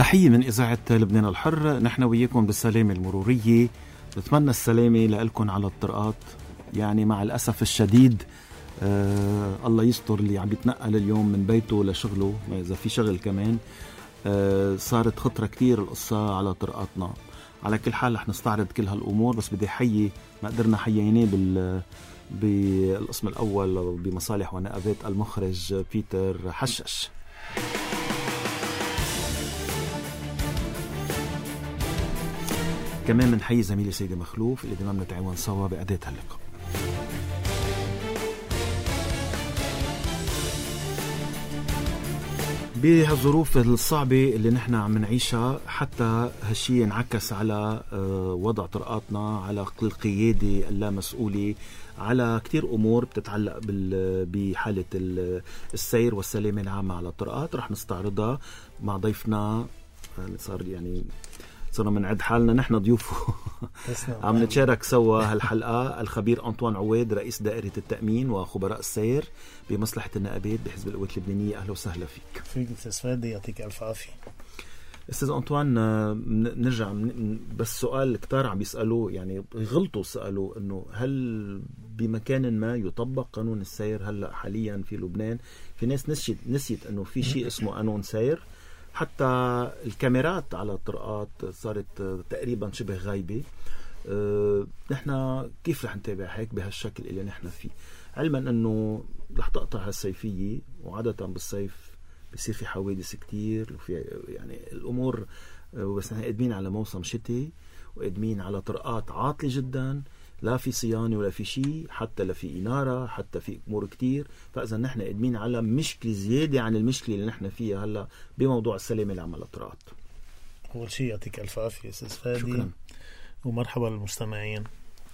تحية من إذاعة لبنان الحر. نحن وياكم بالسلامة المرورية. نتمنى السلامة لألكم على الطرقات. يعني مع الأسف الشديد الله يستر اللي عم يتنقل اليوم من بيته لشغله، إذا في شغل كمان. صارت خطرة كتير القصة على طرقاتنا. على كل حال رح نستعرض كل هالأمور، بس بدي حيي ما قدرنا حييناه بالقسم الأول بمصالح ونقابات المخرج بيتر حشش. كمان من حي زميلي سيدي مخلوف اللي دائما نتعاون سوا بأداة هاللقاء. بهالظروف الصعبة اللي نحن عم نعيشها، حتى هالشي انعكس على وضع طرقاتنا، على القيادة اللامسؤولة، على كتير أمور بتتعلق بحالة السير والسلامة العامة على الطرقات. رح نستعرضها مع ضيفنا. صار يعني صرنا منعد حالنا نحن ضيوفه عم نتشارك سوا هالحلقة. الخبير أنطوان عواد، رئيس دائرة التأمين وخبراء السير بمصلحة النقابات بحزب القوات اللبنانية. أهلا وسهلا فيك. أستاذ فادي، يعطيك ألف عافية. أستاذ أنطوان، نرجع بس سؤال كتار عم يسألوا، يعني غلطوا سألوا إنه هل بمكان ما يطبق قانون السير هلأ حاليا في لبنان؟ في ناس نسيت إنه في شيء اسمه قانون سير. حتى الكاميرات على الطرقات صارت تقريبا شبه غايبة. نحن كيف رح نتابع هيك بهالشكل اللي نحن فيه، علما انه رح تقطع هالصيفية، وعادة بالصيف بيصير في حوادث كتير وفي يعني الامور. بس نحن قادمين على موسم شتي وقادمين على طرقات عاطلة جدا، لا في صيانة ولا في شيء، حتى لا في إنارة، حتى في أمور كتير. فإذا نحن قادمين على مشكلة زيادة عن المشكلة اللي نحن فيها هلا بموضوع السلامة العامة للطرقات. أول شيء يعطيك ألف عافية أستاذ فادي. شكرا. ومرحبا للمستمعين.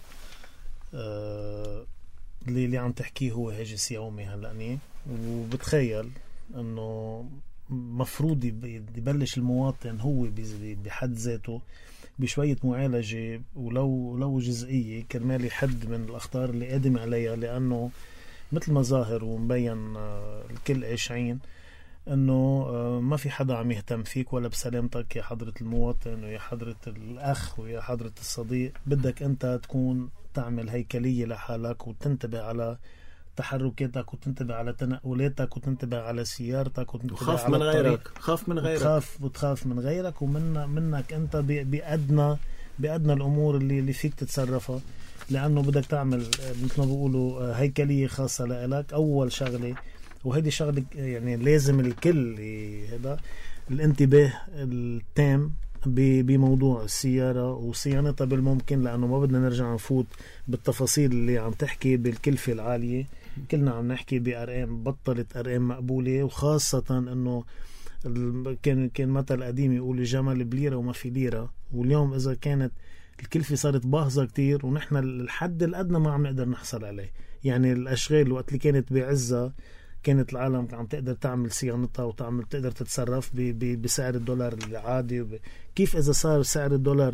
اللي عم تحكيه هو هاجس يومي هلأني، وبتخيل أنه مفروض يبلش المواطن هو بحد ذاته بشوية معالجة ولو جزئية كرمال يحد من الأخطار اللي قادم عليها، لأنه مثل ما ظاهر ومبين الكل عايشين أنه ما في حدا عم يهتم فيك ولا بسلامتك يا حضرة المواطن ويا حضرة الأخ ويا حضرة الصديق. بدك أنت تكون تعمل هيكلية لحالك وتنتبه على تحركاتك وتنتبه على تنقلاتك وتنتبه على سيارتك وتنتبه على الطريق. خاف من غيرك. وتخاف من غيرك ومنك أنت بأدنى الأمور اللي فيك تتصرفها، لأنه بدك تعمل مثل ما بيقولوا هيكلية خاصة لك. أول شغلة، وهذه شغلة يعني لازم الكل هذا الانتباه التام بموضوع السيارة وصيانتها بالممكن، لأنه ما بدنا نرجع نفوت بالتفاصيل اللي عم تحكي بالكلفة العالية. كلنا عم نحكي بأرقام بطلت أرقام مقبولة، وخاصة أنه كان مثل قديم يقول الجمل بليرة وما في ليرة. واليوم إذا كانت الكلفة صارت باهظة كتير ونحن الحد الأدنى ما عم نقدر نحصل عليه. يعني الأشغال وقت اللي كانت بعزة كانت العالم عم تقدر تعمل صيانتها تقدر تتصرف بسعر الدولار العادي. كيف إذا صار سعر الدولار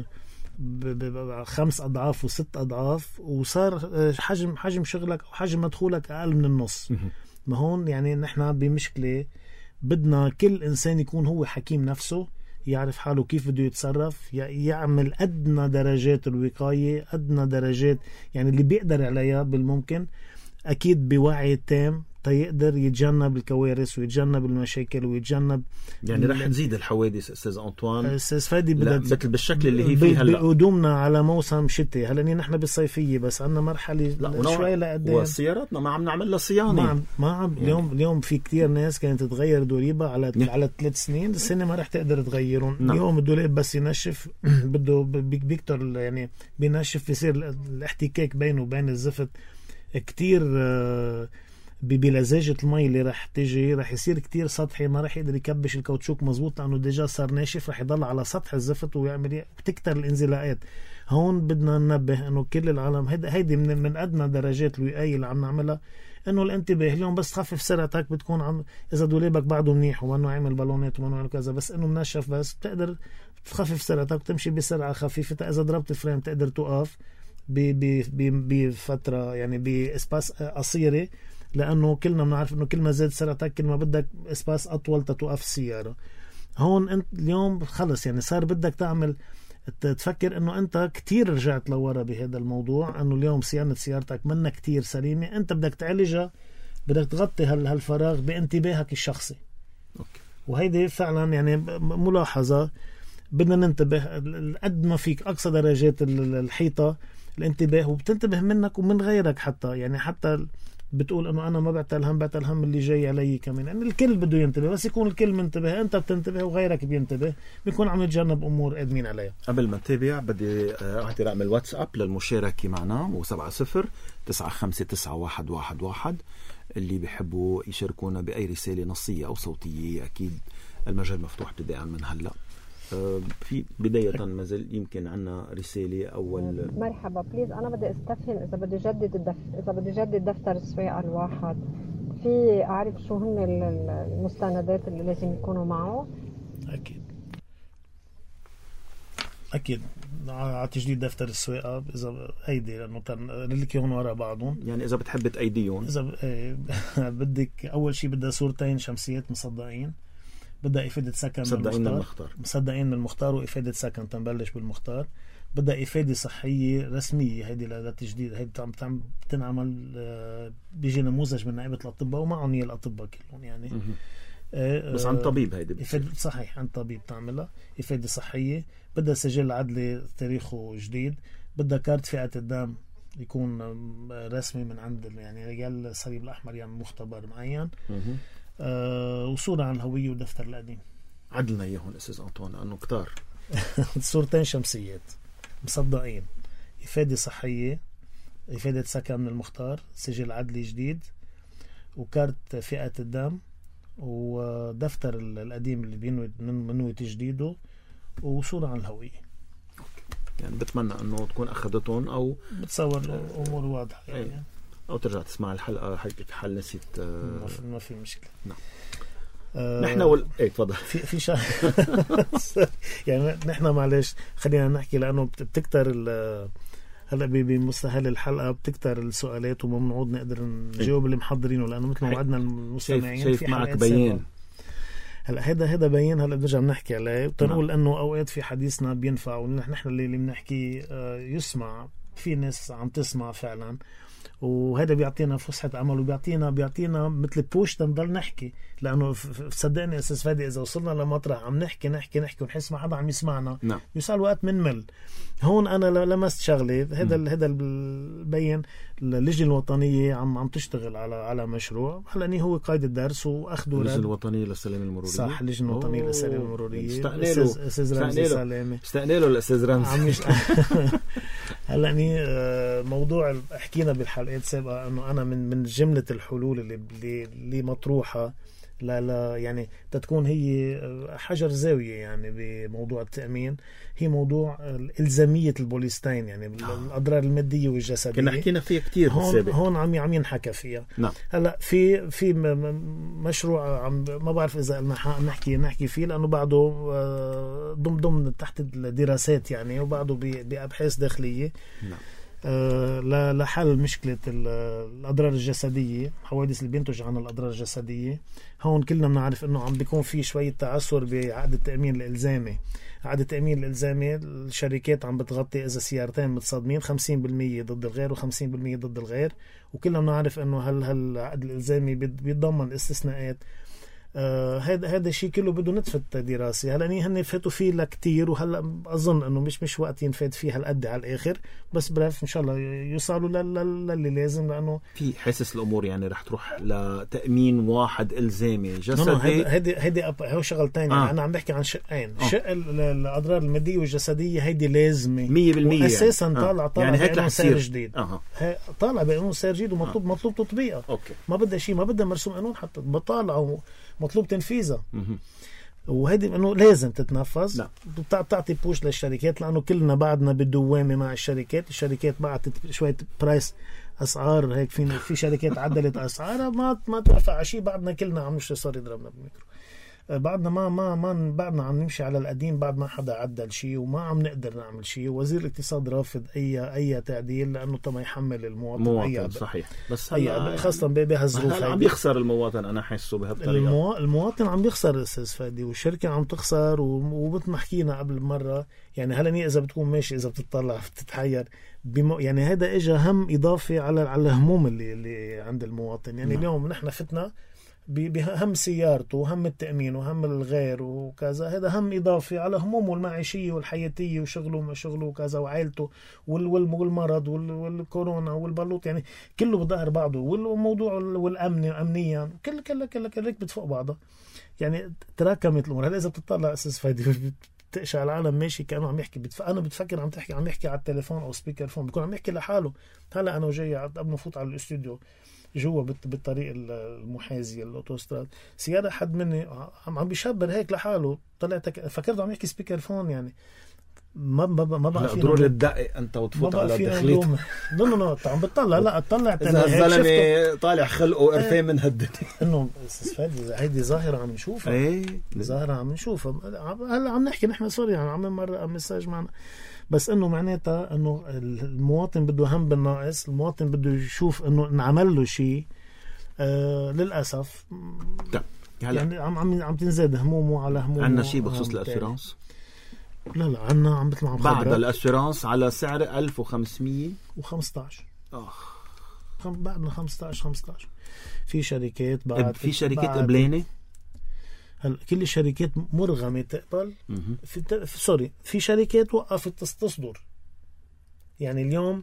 5 أضعاف و6 أضعاف وصار حجم شغلك أو حجم مدخولك أقل من النص؟ ما هون يعني نحن بمشكلة. بدنا كل إنسان يكون هو حكيم نفسه، يعرف حاله كيف بده يتصرف، يعمل أدنى درجات الوقاية، أدنى درجات يعني اللي بيقدر عليها بالممكن، أكيد بوعي تام يقدر يتجنب الكوارث ويتجنب المشاكل ويتجنب يعني رح تزيد الحوادث. أستاذ أنطوان، أستاذ فادي، مثل بالشكل اللي هي فيه هلا بقدومنا على موسم شتي. هلا نحن بالصيفية بس عنا مرحلة شوي لقدام، وسياراتنا ما عم نعمل لها صيانة. ما عم اليوم في كتير ناس كانت تغير دوريبها على 3 سنين. السنة ما رح تقدر تغيرون. اليوم الدولاب بس ينشف بده بيكتر يعني بينشف، يصير الاحتكاك بينه وبين الزفت كتير بلزاجة المي اللي رح تيجي رح يصير كتير سطحي، ما رح يقدر يكبش الكاوتشوك مزبوط لأنه ديجا صار ناشف، رح يضل على سطح الزفت ويعمل بتكتر الانزلاقات. هون بدنا ننبه انه كل العالم هيدي من ادنى درجات الوقاية اللي عم نعملها، انه الانتباه. اليوم بس تخفف سرعتك بتكون اذا دولابك بعده منيح ومنه عامل بالونات ومنه عامل كذا، بس انه منشف بس بتقدر تخفف سرعتك وتمشي بسرعة خفيفة. اذا ضربت الفريم تقدر توقف بفترة يعني باسباس قصيرة، لأنه كلنا بنعرف إنه كل ما زاد سرعتك كل ما بدك إسباس أطول تتوقف السيارة. هون انت اليوم خلص يعني صار بدك تعمل تفكر انه انت كتير رجعت لورا بهذا الموضوع، انه اليوم صيانة سيارتك منا كتير سليمة، انت بدك تعالجها، بدك تغطي هالفراغ بانتباهك الشخصي. أوكي. وهيدي فعلا يعني ملاحظة بدنا ننتبه قد ما فيك أقصى درجات الحيطة الانتباه، وبتنتبه منك ومن غيرك حتى، يعني حتى بتقول انه انا ما بعتل هم اللي جاي علي كمان، يعني الكل بده ينتبه، بس يكون الكل منتبه انت بتنتبه وغيرك بينتبه، بيكون عم نتجنب امور قادمين عليها. قبل ما نتابع بدي اعطي رقم الواتساب للمشاركه معنا، و70-959111 اللي بيحبوا يشاركونا باي رساله نصيه او صوتيه. اكيد المجال مفتوح ابتداء من هلا. في بداية ما زال يمكن عنا رسالة أول. مرحبا، بليز أنا بدي أستفهم إذا بدي جدد دفتر السواقة الواحد، في أعرف شو هن المستندات اللي لازم يكونوا معه؟ أكيد على تجديد دفتر السواقة إذا أيدي، لأنه ريليكيون وراء بعضهم، يعني إذا بتحب تأيديهم إذا بدك أول شيء بدها صورتين شمسيات مصدقين، بدها إفادة سكن مصدقين من المختار وإفادة سكن. تنبلش بالمختار. بدها إفادة صحية رسمية، هيدي للتجديد، هيدي بتنعمل بيجي نموذج من نائبة الأطباء ومعهم هي الأطباء كلهم يعني بس عن طبيب. هيدي إفادة صحيح عن طبيب تعملها إفادة صحية. بدها سجل عدلي تاريخه جديد. بدها كارت فئة الدم يكون رسمي من عند يعني رجال الصليب الأحمر، يعني مختبر معين. وصورة عن الهوية ودفتر القديم. عدلنا إياهم أستاذ أنطوان لأنه كتار. صورتين شمسيات مصدقين، إفادة صحية، إفادة سكن من المختار، سجل عدلي جديد، وكارت فئة الدم، ودفتر القديم اللي بينوي تجديده، وصورة عن الهوية. يعني بتمنى أنه تكون أخذتهم أو بتصور أمور واضحة يعني. أو ترجع تسمع الحلقة حقك حل نسيت. ما في مشكلة. نعم. نحن ايه تفضل. في يعني نحن معلش خلينا نحكي، لأنه بتكتر هلا بمستهل الحلقة بتكتر السؤالات وما بنعود نقدر نجاوب اللي محضرينه، لأنه مثل ما وعدنا المستمعين شايف معك بيان. هلا هذا بيان هلا بنرجع بنحكي عليه وتنقول انه اوقات في حديثنا بينفع، ونحن اللي بنحكي يسمع، في ناس عم تسمع فعلا، وهذا بيعطينا فسحة عمل وبيعطينا مثل بوش تنضل نحكي، لأنه صدقني أستاذ فادي إذا وصلنا لمطرح عم نحكي ونحس ما حدا عم يسمعنا يوصل وقت منمل. هون أنا لمست شغلة، هذا البين اللجنة الوطنية عم تشتغل على مشروع. هلا هو قائد الدرس وأخذوا اللجنة الوطنية للسلامة المرورية. صح، اللجنة الوطنية للسلامة المرورية. أستاذ رمزي سلامة. استقناله الأستاذ رمزي. هلا موضوع حكينا بالحلقات سابقة انه انا من جملة الحلول اللي مطروحة لا يعني تكون هي حجر زاوية يعني بموضوع التأمين، هي موضوع الإلزامية البوليستين، يعني الأضرار المادية والجسدية. كنا حكينا فيها كتير هون عم ينحكى فيها. نعم. هلا في مشروع ما بعرف إذا نحكي فيه، لأنه بعده ضمن تحت الدراسات يعني، وبعده بأبحاث داخلية. نعم. لحل مشكلة الأضرار الجسدية، حوادث اللي بينتج عن الأضرار الجسدية. هون كلنا بنعرف إنه عم بيكون في شوية تعثر بعقد التأمين الإلزامي. عقد التأمين الإلزامي الشركات عم بتغطي إذا سيارتين متصادمين 50% ضد الغير و50% ضد الغير، وكلنا بنعرف إنه هالعقد الإلزامي بيتضمن استثناءات. هذا الشيء كله بده نتفة دراسة. هلا هن فاتوا فيه لكتير، وهلا أظن إنه مش وقت ينفاد فيه هالقد على الآخر، بس بعرف إن شاء الله يوصلوا للي لازم، لأنه في حاسس الأمور يعني رح تروح لتأمين واحد إلزامي جسدي. هيدي هو شغل تاني. أنا عم بحكي عن شقين. شق الأضرار المادية والجسدية هيدي لازمة 100%. وأساسا طالع يعني بقانون سير جديد. طالع بقانون سير جديد ومطلوب تطبيقه. ما بدها شيء، ما بدها مرسوم قانون، حتى بطالع مطلوب تنفيذها. وهذه انه لازم تتنفذ. بتعطي بوش للشركات، لانه كلنا بعدنا بالدوامه مع الشركات بعتت شويه برايس اسعار هيك، في شركات عدلت اسعارها ما توافق على شيء، بعدنا كلنا عم صار يضربنا بالميكرو. بعدنا ما بعدنا عم نمشي على القديم، بعد ما حدا عدل شيء وما عم نقدر نعمل شيء. وزير الاقتصاد رافض اي تعديل لانه ما يحمل المواطن صحيح. بس خاصه بهالظروف هلا عم يخسر المواطن، انا حاسه بهالطريقه. المواطن عم يخسر استاذ فادي، والشركه عم تخسر. ومثل ما حكينا قبل مره يعني هلا اذا بتكون ماشي، اذا بتطلع بتتحير يعني هذا اجى هم اضافي على الهموم اللي عند المواطن. يعني اليوم نحن فتنا بهم سيارته وهم التأمين وهم الغير وكذا، هذا هم إضافي على همومه المعيشية والحياتية وشغله وكذا وعائلته والمرض والكورونا والبلوط، يعني كله بظهر بعضه، والموضوع والأمنية كلها بتفوق بعضها. يعني تراكمت الأمور. هلا إذا بتطلع أساس فايدة بتقشع العالم ماشي كأنه عم يحكي أنا بتفكر عم يحكي على التليفون أو سبيكر فون، بيكون عم يحكي لحاله. هلا أنا وجاي قبل ما فوت على الاستوديو جوا بالطريق المحاذي الاوتوستراد، سيارة حد مني عم بيشبر هيك لحاله، طلعت فكرته عم يحكي سبيكر فون. يعني ما بقى فينا ضروري تدقق انت وتفوت على الدخليت. لا عم بتطلع، لا اطلع اذا الزلمه طالع خلقه قرفان من هالدنيا انه استاذ فادي هيدي ظاهره عم نشوفها. ظاهره عم نشوفها. هلا عم نحكي نحن سوري، يعني عم مرة مساج معنا، بس انه معناتها انه المواطن بده هم بالناقص، المواطن بده يشوف انه انعمل له شيء. للاسف يعني عم تنزاد همومه على همومه. عندنا شيء بخصوص الاسيرانس؟ لا عندنا عم بيطلع بعد الاسيرانس على سعر 1515. بعدنا 15 في شركات بعد، في شركات قبلانه. هلا كل الشركات مرغمه تقبل. في شركات وقفت تصدر. يعني اليوم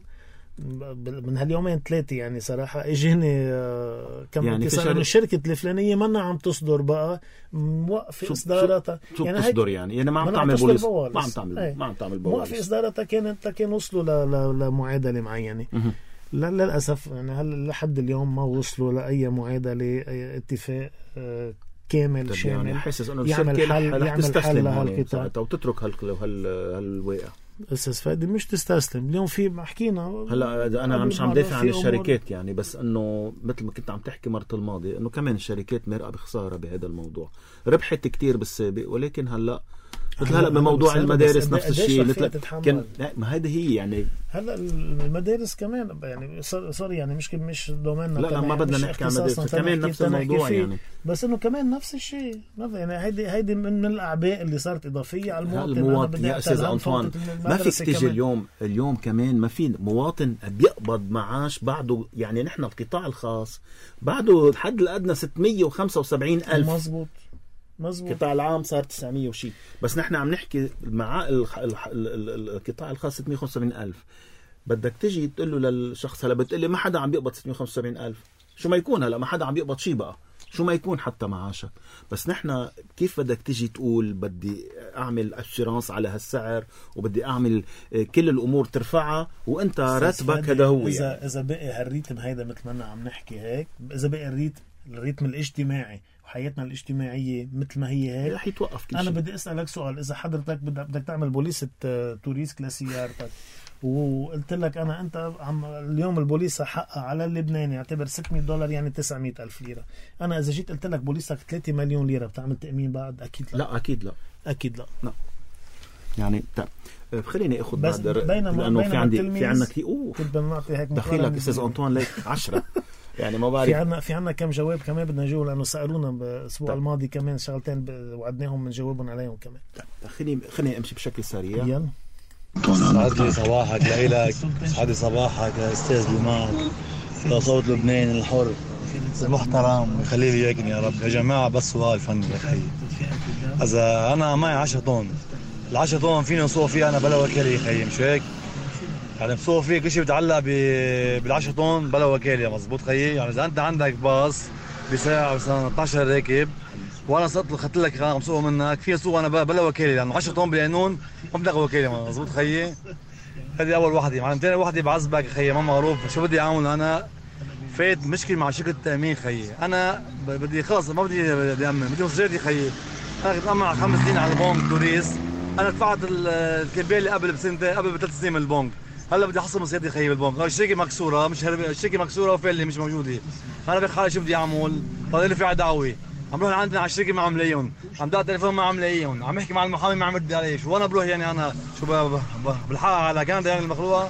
من هاليومين 3 يعني صراحه اجاني كم يعني اتصال من شركه الفلانيه منا عم تصدر بقى، موقفه اصداراتها. شو يعني تصدر يعني ما عم تعمل بوليس، ما عم تعمل بوليس، موقفه اصداراتها كان وصلوا لمعادله معينه. للاسف يعني هلا لحد اليوم ما وصلوا لاي معادله، اي اتفاق كامل شامل. يعني حاسس انه الشركه رح تستسلم لهالقطاع وتترك هالواقع. استاذ فادي مش تستسلم. اليوم في حكينا هلا انا مش عم دافع عن الشركات يعني، بس انه مثل ما كنت عم تحكي مرة الماضي انه كمان الشركات مرقه بخساره بهذا الموضوع. ربحت كتير بالسابق، ولكن هلا مثل هلا بموضوع المدارس نفس الشيء. كان ما هذه هي يعني هلا المدارس كمان يعني سوري يعني مش دوميننا. لا ما بدنا نحكي عن المدارس، كمان نفس الموضوع يعني. بس انه كمان نفس الشيء يعني هيدي من الاعباء اللي صارت اضافيه على المواطن. يا استاذ أنطوان ما فيك تيجي اليوم كمان ما في مواطن بيقبض معاش بعده. يعني نحن القطاع الخاص بعده الحد الادنى 675,000. مزبوط. القطاع العام صار 900 وشي، بس نحن عم نحكي مع القطاع الخاص 675,000. بدك تجي تقول له للشخص هلا بتقول لي ما حدا عم بيقبض 675,000، شو ما يكون هلا ما حدا عم بيقبض شي بقى، شو ما يكون حتى معاشك. بس نحن كيف بدك تجي تقول بدي اعمل اشيرانس على هالسعر وبدي اعمل كل الامور ترفعها وانت راتبك هذا هو. اذا بقي هالريتم هيدا مثل ما عم نحكي هيك، اذا بقي الريتم الاجتماعي وحياتنا الاجتماعيه مثل ما هي هيك رح يتوقف كل شيء. انا بدي اسالك سؤال، اذا حضرتك بدك تعمل بوليسه توريسك لسيارتك وقلت لك انت اليوم البوليسه حقها على اللبناني يعتبر $600 يعني 900,000 ليره. انا اذا جيت قلت لك بوليسك 3 مليون ليره بتعمل تامين بعد؟ اكيد لا. اكيد لا. يعني خليني اخذ بعد لانه في عندنا كثير كنت بنعطي هيك دخيلك استاذ أنطوان ليك 10 يعني ما بعرف. في عنا كم جواب كمان بدنا نجاوب، لانه سالونا الاسبوع الماضي كمان شغلتين وعدناهم نجاوبهم عليهم كمان. خليني امشي بشكل سريع. يلا. سعد لي صباحك لإلك، سعد لي صباحك يا استاذ لمار، لصوت لبنان الحر المحترم ويخلي لي اياكم يا رب. يا جماعه بس سؤال فني يا اخي، اذا انا معي 10 طن، ال10 طن فيني اسوق فيها انا بلا وكاله يا اخي، مش هيك؟ يعني بسوق فيه كل شيء بتعلق بال10 طن بلا وكاله. مزبوط خيي؟ يعني اذا انت عندك باص بساعه مثلا 12 راكب وانا صرت اخذت لك عم سوق منك، في اسوق انا بلا وكاله، لانه 10 طن بالقانون ما بدك وكاله. مزبوط خيي؟ هذه اول وحده. معلم ثاني وحده بعذبك خيي، ما معروف شو بدي اعمل. انا فايت مشكله مع شركه التامين خيي، انا بدي خلص ما بدي امن، بدي مصرياتي خيي. انا كنت امن 5 سنين على البنك توريس، انا دفعت الكبالي قبل بسنتين، قبل ب3 سنين من البنك. هلا بدي احصل مصرياتي خيي بالبنك. الشركه مكسوره، مش الشركه مكسوره وفعلي مش موجوده. انا بحالي شو بدي اعمل؟ طالع لي في دعوه عم بروح عندنا على الشركه معهم ملايين، عم دق تليفون معهم ملايين، عم يحكي مع المحامي ما عم يرد علي، شو وانا بروح يعني انا شو بالحق على كندا يعني المخلوقه.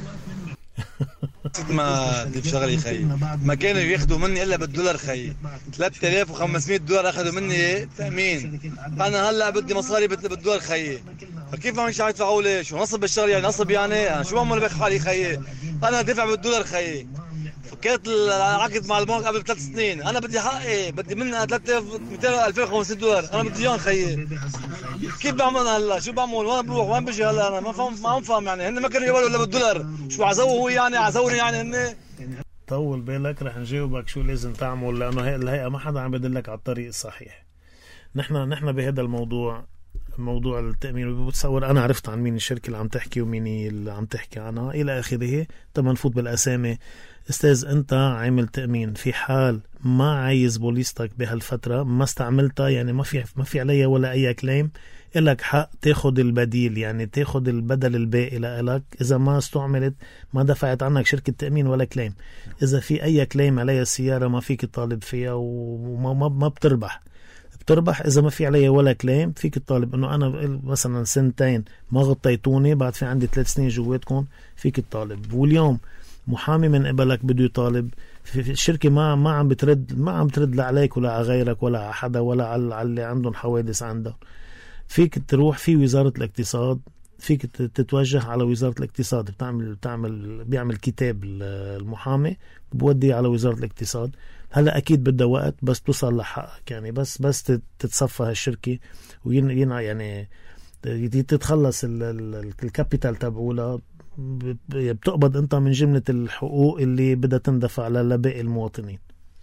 ما دي بشغلي خيي، ما كانوا ياخذوا مني الا بالدولار خيي، $3500 اخذوا مني تامين، انا هلا بدي مصاري بالدولار خيي، فكيف ما مش عم يدفعوا لي؟ شو نصب بالشغل يعني نصب يعني؟ انا شو بعمل بك حالي خيي؟ انا دافع بالدولار خيي، فكرت العقد مع البنك قبل 3 سنين، انا بدي حقي، بدي منها $2500 انا بدي اياهم خيي، كيف بعمل هلا؟ شو بعمل؟ وين بروح؟ وين بجي هلا؟ انا ما عم فاهم يعني، هن ما كانوا يقبلوا الا بالدولار، شو عزوه هو يعني؟ عزوني يعني هن؟ طول بالك رح نجاوبك شو لازم تعمل، لانه الهيئه ما حدا عم بدلك على الطريق الصحيح. نحن بهذا الموضوع، موضوع التأمين، بتصور أنا عرفت عن مين الشركة اللي عم تحكي ومين اللي عم تحكي عنها إلى آخره. تم نفوت بالأسامي. أستاذ أنت عامل تأمين في حال ما عايز بوليستك بهالفترة، ما استعملتها يعني ما في عليها ولا أي كليم، إلك حق تاخد البديل، يعني تاخد البدل الباقي لك. إذا ما استعملت ما دفعت عنك شركة تأمين ولا كليم. إذا في أي كليم عليها السيارة ما فيك تطالب فيها وما بتربح. إذا ما في علي ولا كليم فيك تطالب إنه أنا مثلا 2 سنين ما غطيتوني، بعد في عندي 3 سنين جواتكم، فيك تطالب. واليوم محامي من قبلك بده يطالب، في الشركة ما عم بترد لا عليك ولا على غيرك ولا على حدا ولا على اللي عندهم حوادث عندهم. فيك تروح في وزارة الاقتصاد، فيك تتوجه على وزارة الاقتصاد، بيعمل كتاب المحامي بودي على وزارة الاقتصاد. هلا اكيد بدها وقت بس توصل لحقك، يعني بس تتصفى هالشركه يعني تتخلص الكابيتال تبعولها، بتقبض انت من جمله الحقوق اللي بدها تندفع لباقي المواطنين.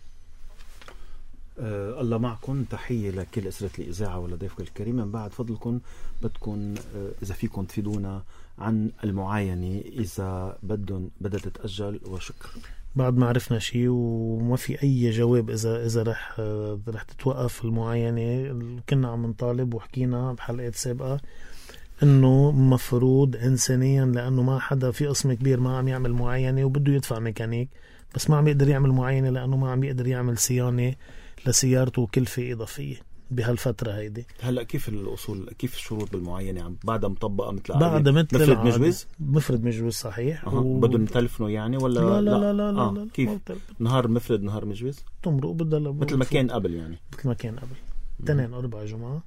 الله معكم. تحية لكل أسرة الإذاعة ولضيفكم الكريم. من بعد فضلكم بدكم إذا فيكم تفيدونا عن المعاينة إذا بدها تتأجل، وشكرا. بعد ما عرفنا شيء وما في أي جواب إذا رح تتوقف المعاينة. كنا عم نطالب وحكينا بحلقات سابقة إنه مفروض إنسانيا، لأنه ما حدا في قسم كبير ما عم يعمل معاينة وبده يدفع ميكانيك، بس ما عم يقدر يعمل معاينة لأنه ما عم يقدر يعمل صيانة لسيارته كلفة إضافية بهالفترة هيدي. هلا كيف الأصول، كيف الشروط بالمعاينة بعدها مطبقة مثل مفرد مجوز صحيح؟ بدهم يتلفنوا يعني ولا لا كيف نهار مفرد نهار مجوز تمرق بدها مثل ما كان قبل، يعني مثل ما كان قبل 2 4 جمعة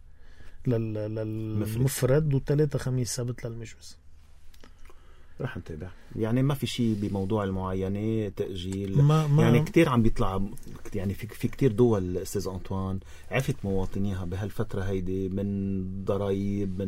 للمفرد و3 5 سبت للمجوز. رح نتابع. يعني ما في شيء بموضوع المعاينة تأجيل ما يعني كتير عم بيطلع، يعني في كتير دول أستاذ أنطوان عفت مواطنيها بهالفترة هيدي من ضرائب،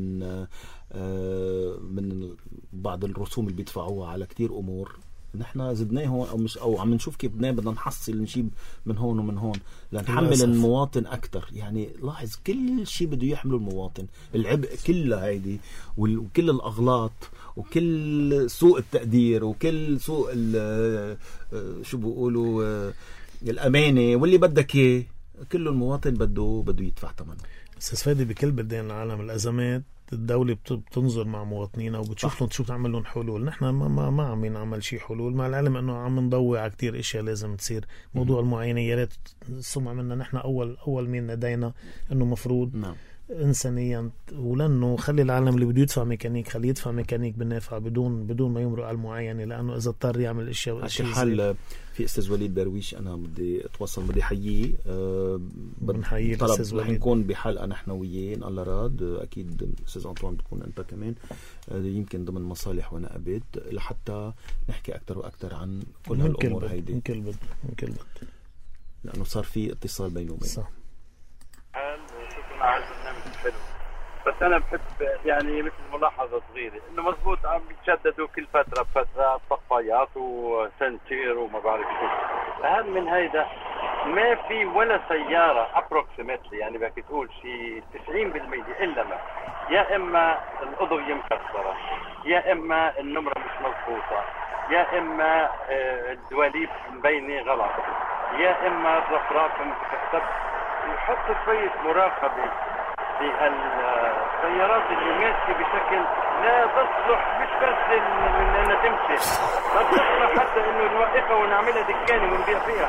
من بعض الرسوم اللي بيدفعوها على كتير أمور. نحن زدناه أو عم نشوف كيف بدنا نحصل نجيب من هون ومن هون لنحمل المواطن أكتر. يعني لاحظ كل شيء بده يحمله المواطن، العبء كله هيدي وكل الأغلاط وكل سوء التقدير وكل سوء شو بيقولوا الأمانة واللي بدك إياه، كله المواطن بده يدفع ثمنه. بس فادي بكل بلدان العالم الأزمات الدولة بتنظر مع مواطنينها وبتشوف لهم شو تعمل لهم حلول. نحن ما عم نعمل شيء حلول، مع العلم انه عم نضوي على كتير اشياء لازم تصير. موضوع المعاينة يا ريت سمع منا، نحن اول مين ندينا انه مفروض انسانيا، ولانه خلي العالم اللي بده يدفع ميكانيك خليه يدفع ميكانيك بالنافع بدون ما يمرق على المعاينة، لانه اذا اضطر يعمل اشياء حال في استاذ وليد درويش انا بدي اتواصل، بدي احييه. بنحيي الاستاذ وليد. رح نكون بحلقه نحن وياه ان الله راد، اكيد استاذ انطوان بتكون انت كمان، يمكن ضمن مصالح ونقابات لحتى نحكي اكثر واكثر عن كل هالامور هيدي. من كل بد لانه صار في اتصال بينه وبين. صح. شكرا على البرنامج الحلو. بس انا بحب يعني مثل ملاحظه صغيره انه مزبوط عم بيتجددوا كل فتره بفتره طفايات وسنتير وما بعرف شو. اهم من هيدا ما في ولا سياره ابروكسيمتلي، يعني بدك تقول شيء 90% الا ما يا اما الاضويه مكسره، يا اما النمره مش مضبوطه، يا اما الدواليب مبينه غلط، يا اما الرفراف مكسب. يحط شويه مراقبه بالسيارات اللي ماشيه بشكل لا تصلح، مش بس انها تمشي، بل تصلح حتى انه نوقفها ونعملها دكانه ونبيع فيها.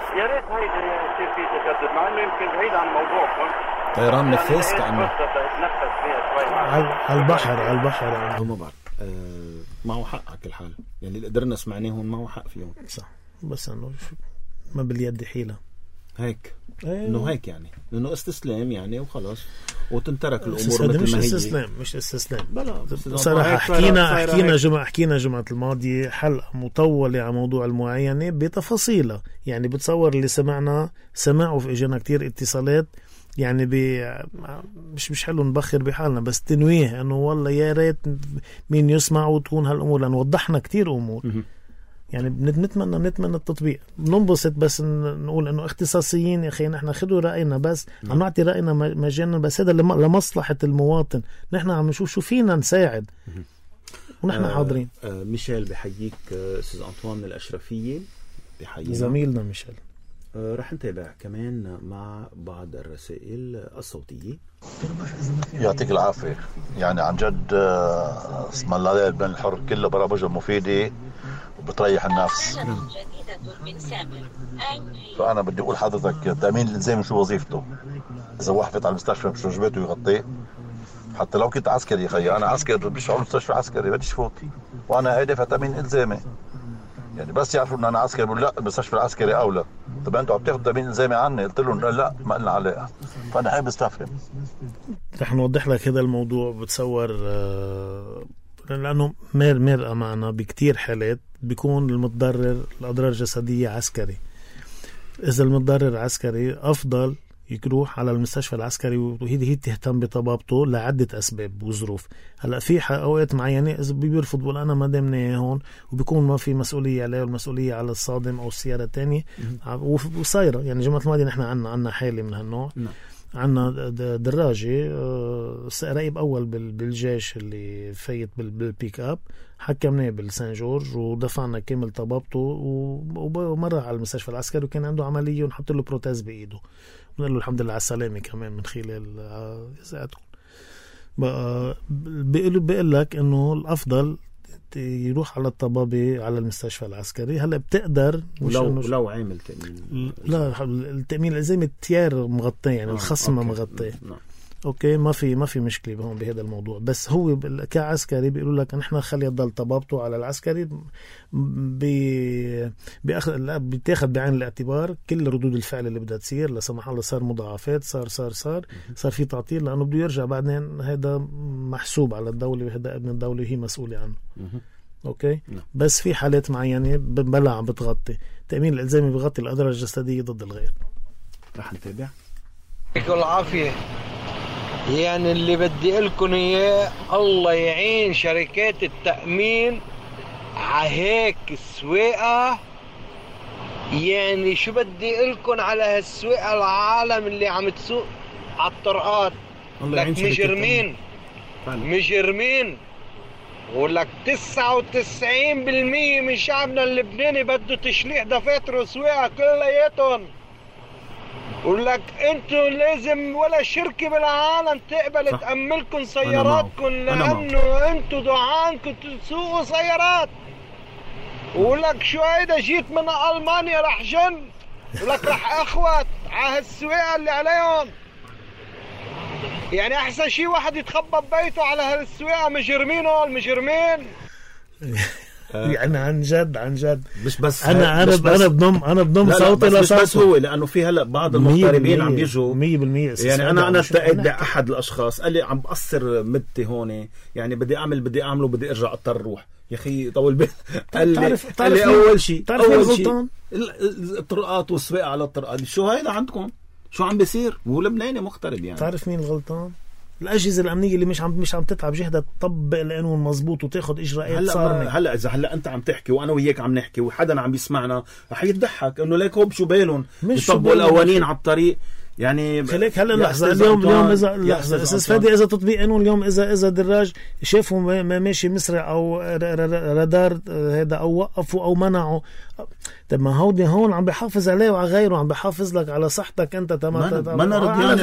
يا ريت هيدا يصير في تجدد، مع انه يمكن بعيد عن موضوعكم. طيران نفاس كأنه تنفس فيها شوي على البحر هو ما بعرف. معه حق على كل حال، يعني اللي قدرنا سمعناهم معه حق فيهم. صح، بس انه ما باليد حيلة هيك انه هيك يعني انه استسلام يعني وخلاص وتنترك الامور مثل ما هي. مش استسلام بلا بصراحه حكينا جمعه الماضيه حلقه مطوله على موضوع المعاينه بتفاصيلها، يعني بتصور اللي سمعوا في اجانا كتير اتصالات، يعني مش حلو نبخر بحالنا، بس تنويه انه والله يا ريت مين يسمع وتكون هالامور، لان وضحنا كتير امور. يعني نتمنى التطبيق، ننبسط بس نقول انه اختصاصيين يا اخي نحن خذوا راينا، بس عم نعطي راينا مجانا، بس هذا لمصلحه المواطن، نحن عم نشوف شو فينا نساعد ونحن حاضرين. ميشيل بحييك، استاذ أنطوان من الاشرفيه بحيينا زميلنا ميشيل. رح نتابع كمان مع بعض الرسائل الصوتيه. يعطيك العافيه، يعني عن جد اسم الله البن الحر كله برامج مفيده وبتريح النفس. فأنا بدي أقول حضرتك التأمين الإلزامي شو وظيفته؟ إذا واحد فات على المستشفى مش واجباته يغطيه؟ حتى لو كنت عسكري خي، أنا عسكري مش على المستشفى عسكري بديش فوت، وأنا قاعد دافع تأمين إلزامي. يعني بس يعرفوا إن أنا عسكري بقول لا المستشفى العسكري أولى. طب أنتوا عم تاخذوا تأمين إلزامي عني؟ قلت لهم لا ما لنا علاقة. فأنا حابب استفهم. رح نوضح لك هذا الموضوع. بتصور لأنه مرقة معنا بكتير حالات بيكون المتضرر الأضرار الجسدية عسكري. إذا المتضرر عسكري أفضل يروح على المستشفى العسكري، وهي تهتم بطبابته لعدة أسباب وظروف. هلأ في أوقات معينة إذا بيرفض بقول أنا ما دامني هون، وبيكون ما في مسؤولية عليه، والمسؤولية على الصادم أو السيارة الثانية وصايرة. يعني جمعة الماضية نحن عنا حالة من هالنوع. عنا دراجة راقب أول بالجيش اللي فايت بالبيك أب، حكمناه بالسان جورج ودفعنا كامل طبابته ومرة على المستشفى العسكري، وكان عنده عملية ونحط له بروتاز بإيده، ونقول له الحمد لله على السلامة كمان من خلال إذاعتكم. بقول لك إنه الأفضل يروح على الطبابة على المستشفى العسكري. هلا بتقدر ولو عامل تأمين، لا التأمين الإلزامي التيار مغطي، يعني الخصم مغطي. اوكي ما في مشكله هون بهذا الموضوع. بس هو كعسكري بيقولوا لك نحن خلي يضل طبابته على العسكري، بتاخذ بعين الاعتبار كل ردود الفعل اللي بدها تصير. لا سمح الله صار مضاعفات، صار في تعطيل، لانه بده يرجع بعدين. هذا محسوب على الدوله، وهذا ابن الدوله وهي مسؤوله عنه. اوكي بس في حالات معينه بلا عم بتغطي. التأمين الإلزامي بغطي الأضرار الجسدية ضد الغير. رح نتابع. يعطيكم العافية. يعني اللي بدي لكم اياه، الله يعين شركات التأمين على هيك السواقة. يعني شو بدي لكم على هالسواقة، العالم اللي عم تسوق على الطرقات لك مجرمين. ولك 99% من شعبنا اللبناني بده تشليح دفاتر وسواقة كلياتهم. ولك انتوا لازم ولا شركة بالعالم تقبل تأملكم سياراتكم، لأنه انتوا دعانكم تسوقوا سيارات. ولك شو هيدا، جيت من ألمانيا رح جن، ولك رح أخوت على هالسواقة اللي عليهم. يعني أحسن شي واحد يتخبى ببيته على هالسواقة. مجرمين. يعني عن جد مش بس انا بضم صوتي مش بس هو، لانه في هلا بعض المغتربين عم بيجوا 100%. يعني انا اتقد احد الاشخاص قال لي عم بقصر مدتي هون، يعني بدي اعمله بدي ارجع اضطر اروح. يا اخي طول بالك. قال لي اول شيء الطرقات والسواقه على الطرقات. شو هيدا عندكم؟ شو عم بيصير؟ هو لبناني مغترب. يعني تعرف مين الغلطان؟ الأجهزة الأمنية اللي مش عم تتعب جهدها تطبق القانون مزبوط وتاخد إجراءات صارمة. هلا أنت عم تحكي وأنا وياك عم نحكي وحدا عم بيسمعنا رح يتضحك إنه ليك هو شو بالهم يطبقوا القوانين على الطريق. يعني خليك هلا لحظه اليوم اذا لحظه استاذ فادي اذا تطبيق قانون اليوم اذا دراج شافوا ما ماشي مسرع او رادار هذا او وقفوا او منعوا. طب ما هون عم بيحافظ عليه وعلى غيره، عم بيحافظ لك على صحتك انت تمام. منا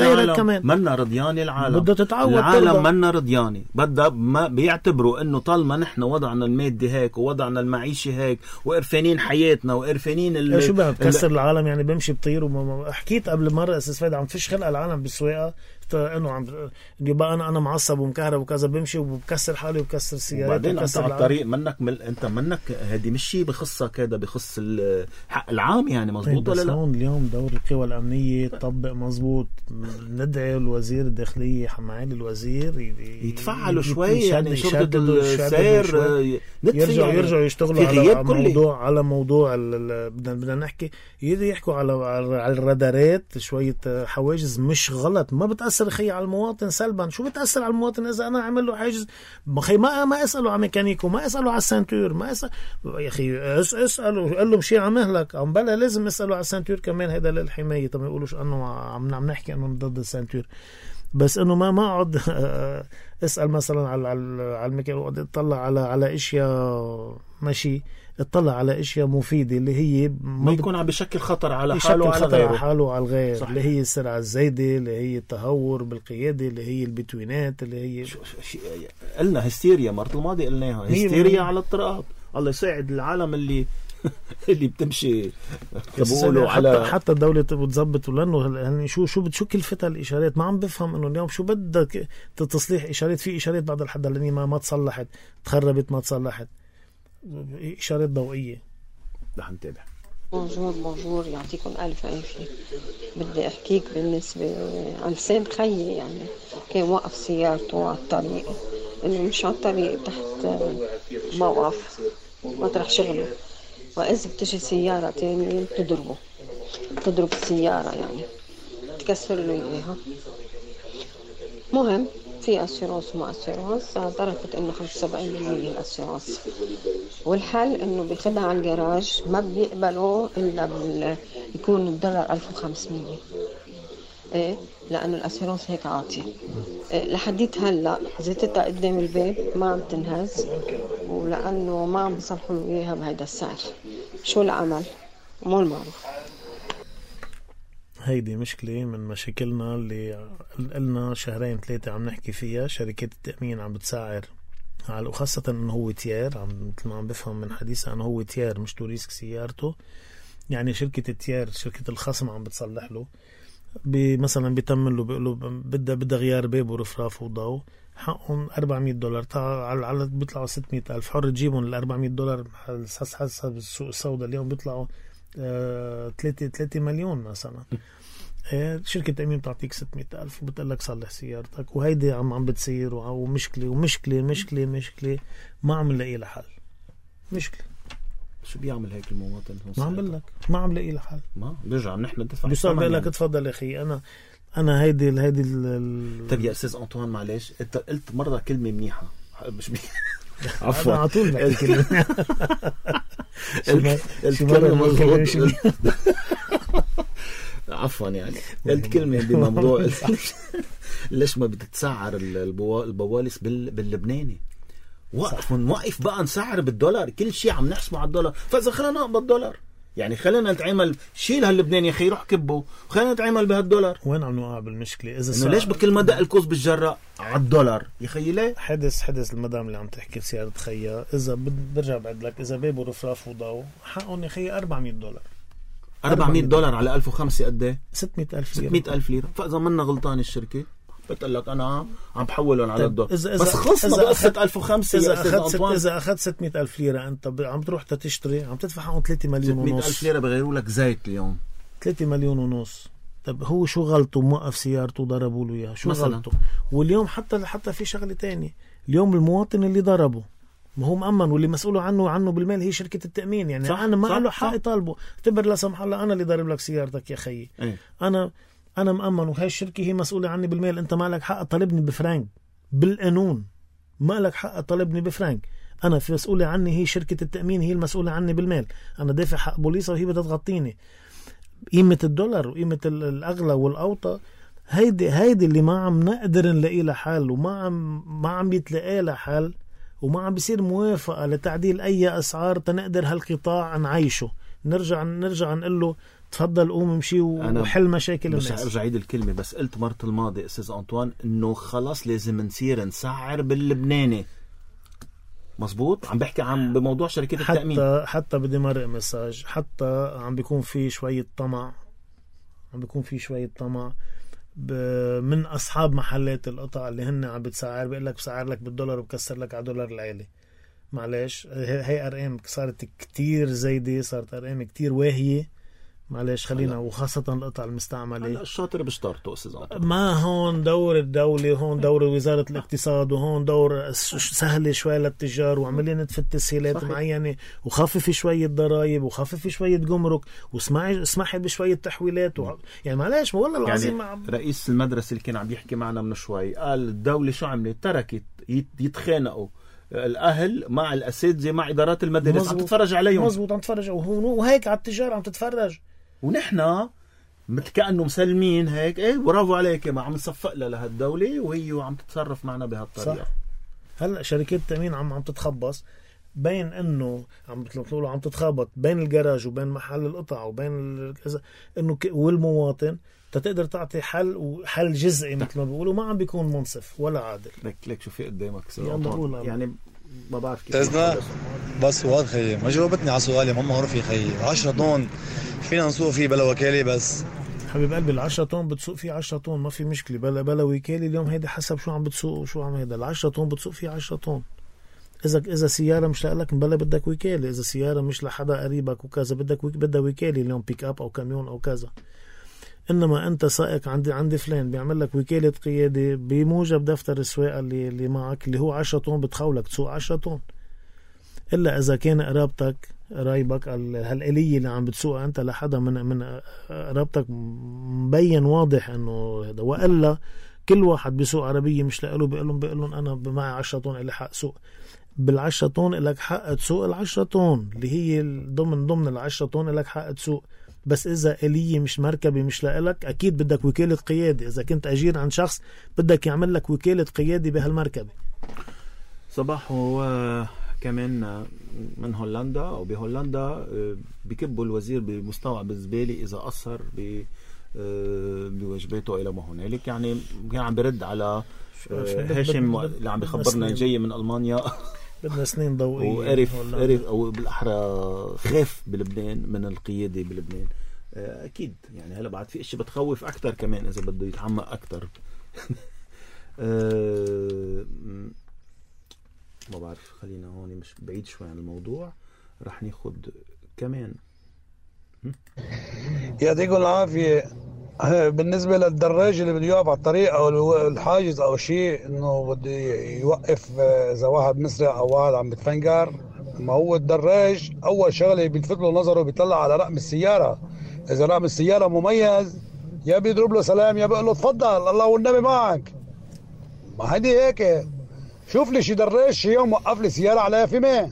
رضيان العالم بده تتعود العالم منا رضياني بدها ما بيعتبروا انه طالما نحن وضعنا المادي هيك ووضعنا المعيشي هيك وقرفانين حياتنا وقرفانين شو بقى بكسر العالم يعني بمشي بطير. حكيت قبل مره استاذ فادي عم فيش خلق العالم بالسواقه انه عم يبقى انا معصب ومكهرب وكذا بمشي وبكسر حالي وبكسر سيارتي وبعدين انت على الطريق منك هذه مش شيء بخصك، هذا بخص الحق العام يعني. مزبوط ولا لا؟ هون اليوم دور القوى الامنيه تطبق مزبوط. ندعي الوزير الداخليه معالي الوزير يتفعلوا شوي يعني شرطه السير يرجعوا يشتغلوا على موضوع بدنا نحكي يحكوا على الرادارات شويه حواجز مش غلط، ما بتأثر خي على المواطن سلبا. شو بتأثر على المواطن إذا أنا أعمل له حاجز خي ما أسأله على ميكانيكو، ما أسأله على السنتور، ما أسأل يا أخي أسأله قال له مشي عم مهلك عم بلا لازم أسأله على السنتور كمان. هذا للحماية. طب ما يقولوش أنه عم نحكي أنه ضد السنتور، بس أنه ما أقعد أسأل مثلا على الميكانيكو اطلع على أشياء ماشي، اطلع على اشياء مفيده اللي هي ما يكون عم بشكل خطر على حاله وعلى الغير. اللي هي السرعه الزايده، اللي هي التهور بالقياده، اللي هي البتوينات، اللي هي قلنا هستيريا مرة الماضي قلناها هستيريا على الطرقات. الله يساعد العالم اللي بتمشي بقولوا على حتى الدولة بتظبط. لأنه يعني شو كلفتها الإشارات. ما عم بفهم إنه اليوم شو بدك تصليح إشارات. في إشارات بعد الحد اللي ما تصلحت، تخربت ما تصلحت، إشارات ضوئية. رح نتابع. بونجور يعطيكم ألف عافية. بدي أحكيك بالنسبة عن لسان خيي، يعني كان وقف سيارته على الطريق، إنه مش على الطريق تحت موقف مطرح شغله، وإذا بتجي سيارة تانية تضرب السيارة يعني تكسر له إياها. مهم في أسيرانس وما أسيرانس، اعترفت إنه 75% الأسيرانس، والحل إنه بيخدها على الجراج ما بيقبلوا إلا يكون الدولار 1500. إيه لأنه الأسيرانس هيك عاطية. لحديت هلا زيتتها قدام الباب ما عم تنهز، ولأنه ما عم بيصلحوا له إياها بهيدا السعر. شو العمل؟ مو المعروف. هيدي مشكلة من مشاكلنا اللي قلنا شهرين 3 عم نحكي فيها. شركات التأمين عم بتسعر على، وخاصة انه هو تيار، مثل ما عم بفهم من حديثة انه هو تيار مش توريسك سيارته. يعني شركة التيار، شركة الخصم عم بتصلح له مثلا بيتمن له بيقول له بدها غيار باب ورفراف وضوء، حقهم $400. على بيطلعوا 600,000. حر تجيبهم $400 حسب السوق السوداء اليوم بيطلعوا 3 مليون مثلا. شركة تأمين بتعطيك 600,000 وبتقول لك صلح سيارتك. وهيدي عم بتصير ومشكلة ما عم نلاقي لها حل. مشكلة. شو بيعمل هيك المواطن؟ ما عم بقول لك ما عم لاقي لها حل. ما بيرجع نحن ندفع. بيصير بقول لك تفضل يا اخي انا هيدي طيب يا استاذ انطوان معلش، انت قلت مرة كلمة منيحة مش عفوا على طول بحكي كلمة عفوا يعني قلت كلمة بموضوع ليش ما بتتسعر البواليس باللبناني؟ وقف بقى نسعر بالدولار، كل شيء عم نحسبه على الدولار. فإذا خلينا نقبض دولار يعني خلينا نتعامل، شيل هاللبناني يا اخي روح كبه، خلينا نتعامل بهالدولار. وين عم نوقع بالمشكله؟ اذا ليش بكل ما دق الكوز بالجره على الدولار يا خيي؟ ليه حدث المدام اللي عم تحكي سياره خيا، اذا برجع بعد لك اذا باب ورفراف وضوء حقهم يا خيي $400. $400 على 1005 قد ايه؟ 600,000 ليره. فاذا منا غلطان الشركه بتقول لك انا عم بحولهم على الدولار. بس خلصنا بقصه 1005 يا استاذ انطوان. اذا اخذت 600,000 ليره انت عم تروح تشتري عم تدفع حقهم 3 مليون ونص. 600,000 ليره بغيروا لك زيت اليوم 3 مليون ونص. طب هو شو غلطه؟ موقف سيارته وضربوا له اياها، شو غلطه؟ واليوم حتى في شغله تانية. اليوم المواطن اللي ضربه ما هو مأمن، واللي مسؤول عنه بالمال هي شركة التأمين. يعني صح أنا ما له حق يطالبه. اعتبر لا سمح الله أنا اللي ضارب لك سيارتك يا خيي. أنا مأمن وهي الشركة هي مسؤولة عني بالمال. أنت ما لك حق طالبني بفرنك بالقانون، ما لك حق طالبني بفرنك. أنا في مسؤولة عني هي شركة التأمين، هي المسؤولة عني بالمال. أنا دافع حق بوليسة وهي بدها تغطيني. قيمة الدولار وقيمة الأغلى والأوطى هيدي اللي ما عم نقدر نلاقي لها حل، وما عم يتلاقي لها حل، وما عم بيصير موافقة لتعديل أي أسعار تنقدر هالقطاع نعيشه. نرجع نقول له تفضل قوم امشي وحل مشاكل الناس. مش ارجع عيد الكلمة، بس قلت مرة الماضي أستاذ أنطوان إنه خلاص لازم نصير نسعر باللبناني. مظبوط، عم بحكي عن بموضوع شركات التأمين. حتى بدي مرق مساج، حتى عم بيكون في شوية طمع، من أصحاب محلات القطع اللي هن عم بتسعر، بيقول لك بسعر لك بالدولار وبكسر لك على دولار العالي. معلش هي أرقام صارت كتير زايدة، صارت أرقام كتير واهية. معلش خلينا، وخاصة القطع المستعملة. الشاطر بيشترطوا أستاذ أنطوان. ما هون دور الدولة، وهون دور وزارة الاقتصاد، وهون دور سهل شوي للتجار، وعملين ندفع تسهيلات معينة، وخفف شوية ضرائب، وخفف شوية جمرك، واسمح بشوية تحويلات يعني معلش والله العظيم. يعني رئيس المدرسة اللي كان عم يحكي معنا من شوي قال الدولة شو عملت؟ تركت يتخانقوا الأهل مع الأساتذة مع إدارات المدارس، عم تتفرج عليهم. مزبوط، عم تتفرج، وهيك على التجار عم تتفرج، ونحن مثل كأنه مسلمين هيك. ايه برافو عليك، ما عم نصفق لهالدولة وهي عم تتصرف معنا بهالطريقة. صح. هلا شركات التأمين عم تتخبص بين انه عم تتخابط بين الجراج وبين محل القطع وبين انه والمواطن تقدر تعطي حل، وحل جزئي مثل ما بيقولوا، ما عم بيكون منصف ولا عادل. لك شو في قدامك يعني ما بعرف كيف. بس سؤال خيي، ما جاوبتني على سؤالي، ما معروف يا خيي. 10 طن فينا نسوق فيه بلا وكالة؟ بس حبيب قلبي ال10 طن بتسوق فيه 10 طن، ما في مشكلة، بلا وكالة. اليوم هيدا حسب شو عم بتسوق وشو عم هيدا. ال10 طن بتسوق فيه 10 طن. إذا سيارة مش لك بلا بدك وكالة، إذا سيارة مش لحدا قريبك وكذا بدها وكالة اليوم، بيك أب أو كاميون أو كذا. إنما أنت سائق عندي فلان بيعمل لك وكالة قيادة بموجب دفتر السواقة اللي معك، اللي هو 10 طن، بتخولك تسوق 10 طن. إلا إذا كان قرايبك هالآلية اللي عم بتسوقها أنت لحدا من قرابتك مبين واضح إنه هذا، وإلا كل واحد بيسوق عربية مش لقاله بيقول لهم أنا معي 10 طن اللي حق سوق. بال10 طن لك حق تسوق ال10 طن اللي هي ضمن ال10 طن لك حق تسوق. بس إذا آلية مش مركبة مش لك، أكيد بدك وكالة قيادة. إذا كنت أجير عن شخص بدك يعمل لك وكالة قيادة بهالمركبة. صباح كمان من هولندا أو بهولندا بكبوا الوزير بمستوعب الزبالة إذا أثر بواجباته إلى ما هنالك. يعني كان عم برد على هاشم اللي عم بخبرنا جاي من ألمانيا. بدنا سنين ضوئية، وقرف أو بالأحرى خاف بلبنان من القيادة بلبنان. أكيد يعني هلا بعد في إشي بتخوف أكتر كمان إذا بده يتعمق أكتر. ما بعرف، خلينا هون مش بعيد شوي عن الموضوع، رح ناخد كمان. يعطيكم العافية. بالنسبة للدراج اللي بده يقف على الطريق أو الحاجز أو شيء إنه بده يوقف إذا واحد مسرع أو واحد عم بتفنجر، ما هو الدراج أول شغلة بيلفت له نظره بيطلع على رقم السيارة. إذا رقم السيارة مميز يا بيضرب له سلام يا بيقول له تفضل الله والنبي معك. ما هدي هيك. شوف لي شي دراج شي يوم وقف لي سيارة عليها في ماء،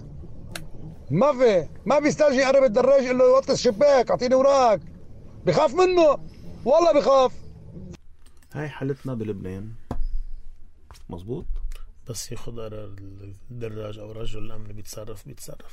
ما بيسترجي يقرب الدراج يقول له يوطي الشباك اعطيني وراك، بخاف منه والله بخاف. هاي حالتنا بلبنان. مزبوط. بس ياخد قرار الدراج او رجل الامن بيتصرف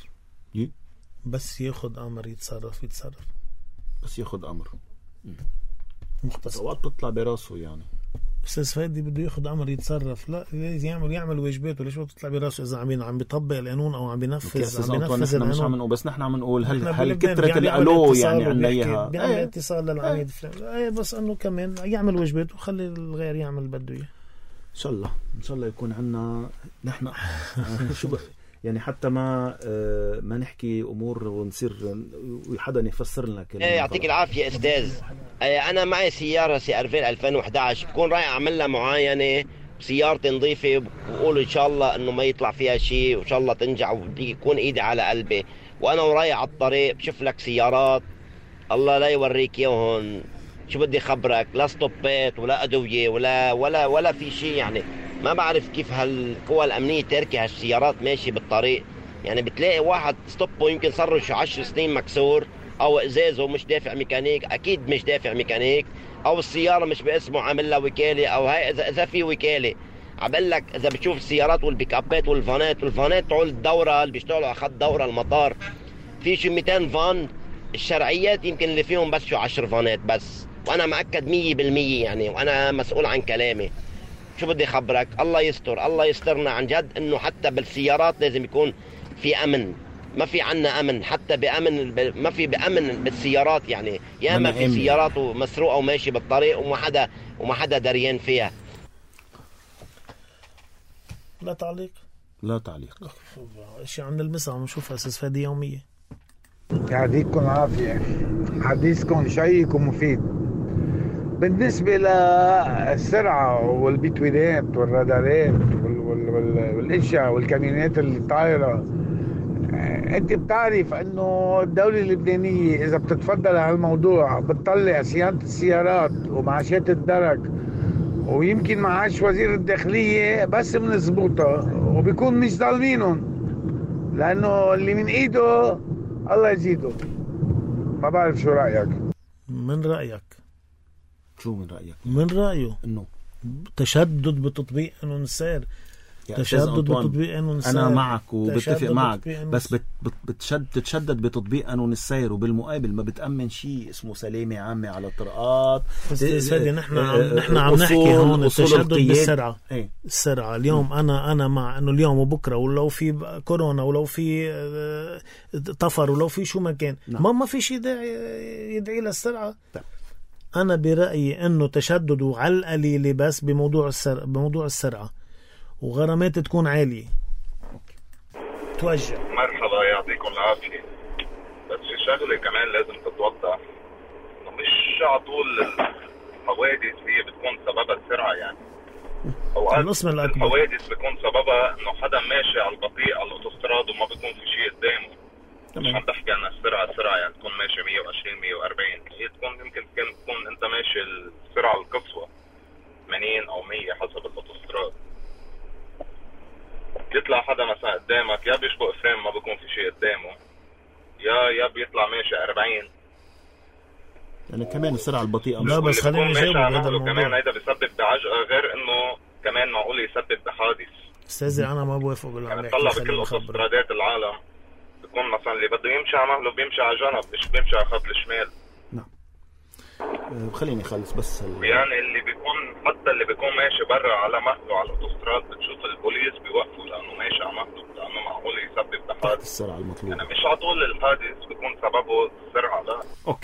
بس ياخد امر يتصرف بس ياخد امر مختصر. وقت تطلع براسه يعني استاذ فادي بده ياخد امر يتصرف، لا لازم يعمل واجباته. ليش بتطلع براسه اذا عم بيطبق القانون او عم بينفذ القانون؟ مش عم نقول، بس نحن عم نقول هل كثرة اللي قالوه يعني عنا اياها بيعمل اتصال للعميد فلان. بس انه كمان يعمل واجباته وخلي الغير يعمل بده اياه. ان شاء الله يكون عنا نحن شو يعني حتى ما نحكي امور ونصير حدا يفسر لنا كلمه. يعطيك العافيه استاذ. انا معي سياره سي 2011 بكون رايح اعمل لها معاينه، سيارتي نظيفه، بقول ان شاء الله انه ما يطلع فيها شيء وان شاء الله تنجح، وبدي يكون ايدي على قلبي. وانا ورايح على الطريق بشوف لك سيارات الله لا يوريك اياهم، شو بدي خبرك، لا ستوبات ولا ادويه ولا في شيء. يعني ما بعرف كيف هالقوى الامنيه تركي هالسيارات ماشي بالطريق. يعني بتلاقي واحد ستوبه يمكن صار له 10 سنين مكسور او ازازه مش دافع ميكانيك، اكيد مش دافع ميكانيك، او السياره مش باسمه عامل لها وكاله، او هاي اذا في وكاله. عبال لك اذا بتشوف السيارات والبيكابات والفانات تقول الدوره اللي بيشتغلوا على خط دوره المطار في شي 200 فان، الشرعيات يمكن اللي فيهم بس شو 10 فانات بس، وانا مأكد 100% يعني، وانا مسؤول عن كلامي. شو بدي خبرك؟ الله يستر، الله يسترنا عن جد، انه حتى بالسيارات لازم يكون في امن. ما في عنا امن حتى بامن، ما في بامن بالسيارات يعني. ياما في سيارات ومسروقه وماشي بالطريق وما حدا دريان فيها. لا تعليق. اشي عن المسا عم نشوف اساس فادي يوميه. يعطيكم العافيه، حديثكم شيق ومفيد. بالنسبه للسرعه والبتوينات والرادارات والاشياء والكاميونات الطايره، انت بتعرف انه الدولة اللبنانية اذا بتتفضل على الموضوع بتطلع صيانة السيارات ومعاشات الدرك، ويمكن معاش وزير الداخلية بس بنزبطها، وبيكون مش ظالمينهم لانه اللي من ايده الله يزيده. ما بعرف شو رأيك. من رأيك؟ شو من رأيك؟ من رأيه انه تشدد بتطبيق قانون السير، تشدد بتطبيق قانون السير. أنا معك وبتفق معك، بس بتتشدد بتطبيق قانون السير، وبالمقابل ما بتأمن شيء اسمه سلامة عامة على الطرقات. بس سيدي نحن عم نحكي هون التشدد بالسرعة. السرعة اليوم أنا مع إنه اليوم وبكرة ولو في كورونا ولو في طفر ولو في شو ما كان، ما في شيء يدعي للسرعة. أنا برأيي إنه تشددوا على القليل بس بموضوع السرعة وغرامات تكون عالية. توجه. مرحبا، يعطيكم العافية. بس في شغلة كمان لازم تتوضح، انه مش على طول الحوادث هي بتكون سببها السرعة يعني. اوقات الحوادث بتكون سببها انه حدا ماشي على البطيء على الاوتوستراد وما بيكون في شيء قدامه. مش عم بحكي عن السرعة يعني تكون ماشي 120 140، هي تكون يمكن تكون انت ماشي السرعة القصوى 80 او 100 حسب الاوتوستراد. يطلع حدا مثلا قدامك، يا بيشبق فريم ما بيكون في شيء قدامه، يا بيطلع ماشي 40. يعني كمان السرعة البطيئة لا بس خلينا نجاوب هذا الموضوع. كمان هيدا بيسبب بعجقة، غير انه كمان معقول يسبب بحادث. استاذي انا ما بوافق يعني طلع بكل اوتوسترادات العالم بيكون مثلا اللي بده يمشي على مهله بيمشي على جنب، مش بيمشي على خط الشمال. نعم. خليني اخلص بس يعني اللي بيكون حتى اللي بيكون ماشي برا على مهله على الاوتوستراد بتشوف البوليس بيوقفوا لانه ماشي على مهله، لانه معقول يسبب بحادث. السرعة المطلوبة يعني مش على طول الحادث بيكون سببه السرعة. لا اوكي.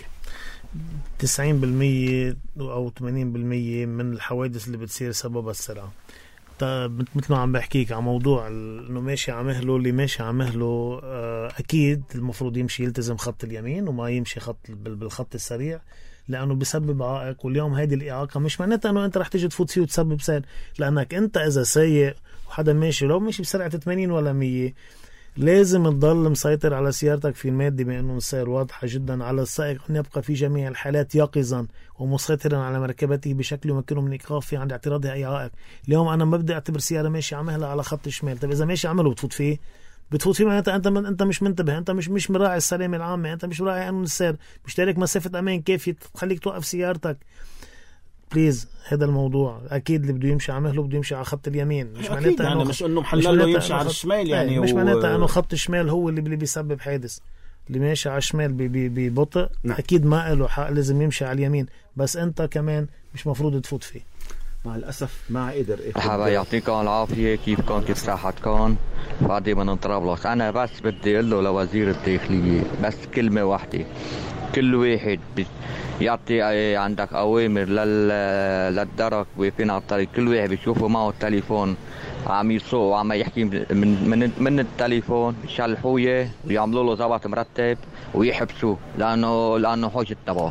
90% او 80% من الحوادث اللي بتصير سببها السرعة. مثل ما عم بحكيك على موضوع انه ماشي على مهله، اللي ماشي على مهله اكيد المفروض يمشي يلتزم خط اليمين وما يمشي بالخط السريع، لانه بيسبب عائق. واليوم هيدي الاعاقه مش معناتها انه انت رح تيجي تفوت فيه وتسبب سير، لانك انت اذا سايق وحدا ماشي لو ماشي بسرعه 80 ولا 100 لازم تضل مسيطر على سيارتك. في المادة بأنه السير واضحة جدا على السائق أن يبقى في جميع الحالات يقظا ومسيطرا على مركبته بشكل يمكنه من إيقاف في عند اعتراضه أي عائق. اليوم أنا ما بدي أعتبر سيارة ماشي عملها على خط الشمال، طب إذا ماشي عمله بتفوت فيه معناتها أنت مش منتبه، أنت مش مراعي السلامة العامة، أنت مش مراعي قانون السير، مش تارك مسافة أمان كافية تخليك توقف سيارتك. بليز هذا الموضوع اكيد اللي بده يمشي على مهله بده يمشي على خط اليمين، مش معناتها يعني مش انه محلل له يمشي على الشمال يعني، مش معناتها انه خط الشمال هو اللي بيسبب حادث. اللي ماشي على الشمال ببطء اكيد ما له حق، لازم يمشي على اليمين، بس انت كمان مش مفروض تفوت فيه. مع الاسف ما قدر. مرحبا، يعطيكم العافيه. كيفكم؟ كيف صحتكم؟ فادي من طرابلس. انا بس بدي اقول له لوزير الداخليه بس كلمه واحده، كل واحد يعطي عندك أوامر للدرك ويقفين على الطريق، كل واحد بيشوفوا معه التليفون عم يسوق وعم يحكي من التليفون، يشلحوه ويعملوا له ضبط مرتب ويحبسوه لأنه حجة تبعه.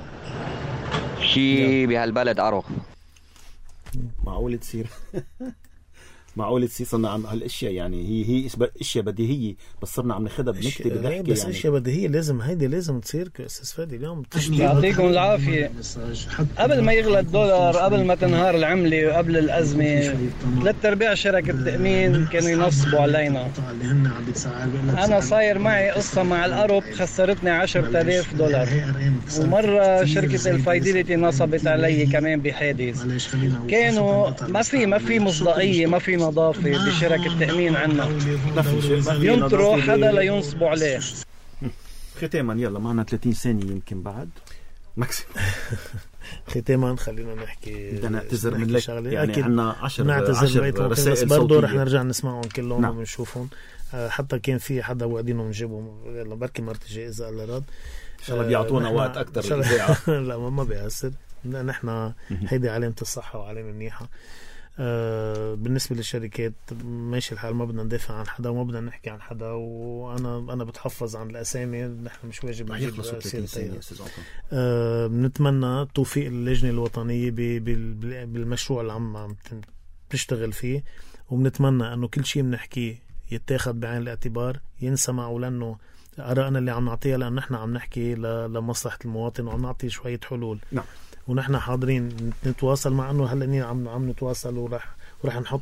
شيء بهالبلد أرخ. معقول تصير معقول تصير صرنا عم هالاشياء يعني هي اشياء بديهيه بس صرنا عم ناخذها بنكتب بنحكي بس يعني اشياء بديهيه لازم هيدي لازم تصير استاذ فادي اليوم يعطيكم العافيه. قبل ما يغلى الدولار، قبل ما تنهار العمله وقبل الازمه 3/4 شركه التامين كانوا ينصبوا علينا. انا صاير معي قصه مع الأرب خسرتني $10,000 ومره شركه الفايديليتي نصبت علي كمان بحادث. كانوا ما في مصداقيه، ما في نظافه بشركه التامين عنا، ينطروا حدا لينصبوا عليه. ختاما يلا معنا 30 ثانيه يمكن بعد ماكسيم. ختاما خلينا نحكي بدنا نعتذر من لك يعني أكيد عنا 10 رسائل صوتية برضو رح نرجع نسمعهم كلهم نعم. ونشوفهم. حتى كان في حدا وعدينهم نجيبهم يلا بركي مرتجي إذا الله راد إن شاء الله بيعطونا وقت أكتر الإذاعة. لا ما بيأثر، نحن هيدي علامة الصحة وعلامة منيحة. بالنسبة للشركات ماشي الحال، ما بدنا ندافع عن حدا وما بدنا نحكي عن حدا، وأنا بتحفظ عن الأسامي، نحن مش واجب نجيب سيرتين. بنتمنى توفيق اللجنة الوطنية بالمشروع اللي عم بتشتغل فيه، وبنتمنى أنه كل شيء بنحكيه يتاخد بعين الاعتبار، ينسمع، ولأنه آرائنا اللي عم نعطيها لأن نحن عم نحكي لمصلحة المواطن وعم نعطي شوية حلول. نعم. ونحن حاضرين نتواصل مع انه هلا عم نتواصل، ورح نحط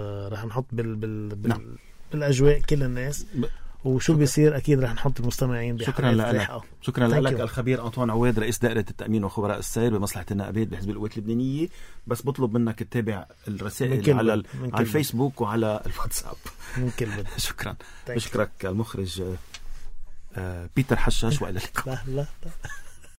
نعم. بالاجواء كل الناس وشو بيصير اكيد رح نحط المستمعين شكرا لك. شكرا لك الخبير أنطوان عواد، رئيس دائرة التأمين وخبراء السير بمصلحة النقابات بحزب القوات اللبنانية. بس بطلب منك تتابع الرسائل على الفيسبوك وعلى الواتساب من كل شكرا. بشكرك المخرج بيتر حشاش، وإلى اللقاء. لا